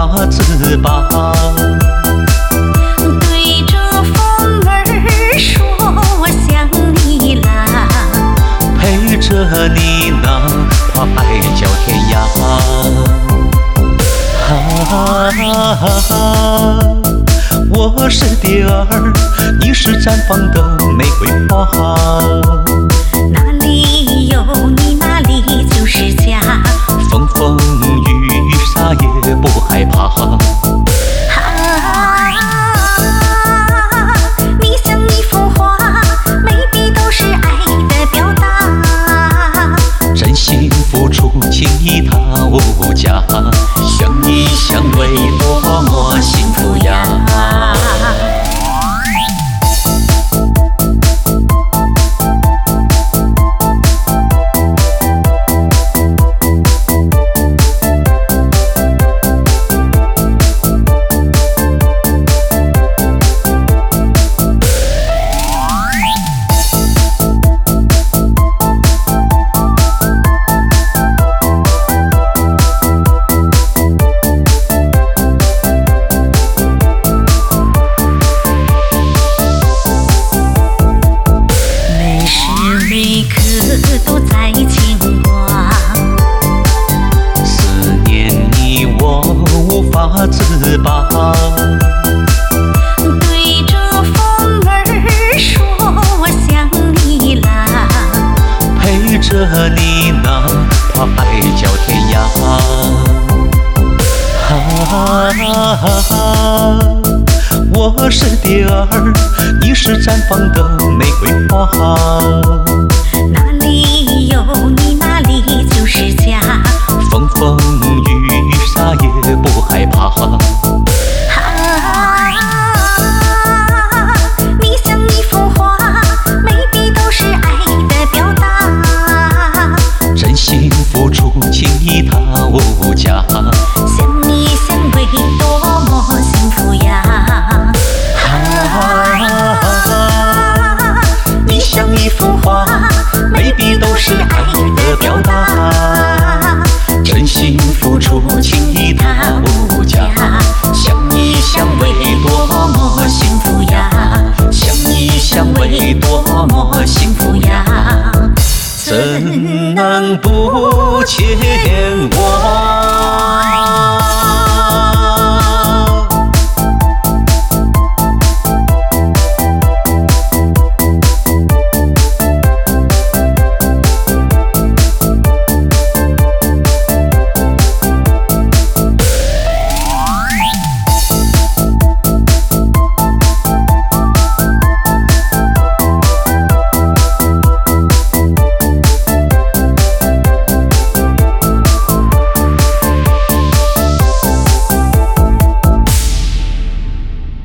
法自拔。 对着风儿说我想你啦， 陪着你那花海角天涯。我是蝶儿，你是绽放的玫瑰花。 哪里有你哪里就是家， 风风雨雨啥也不害怕。 你像一幅画，每笔都是爱的表达， 真心付出，轻易它无价。相依相偎，多么幸福呀！ 每刻都在牵挂， 思念你我无法自拔。 对着风儿说我想你啦， 陪着你那花海角天涯。我是蝶儿，你是绽放的玫瑰花。 哪里有你哪里就是家， 风风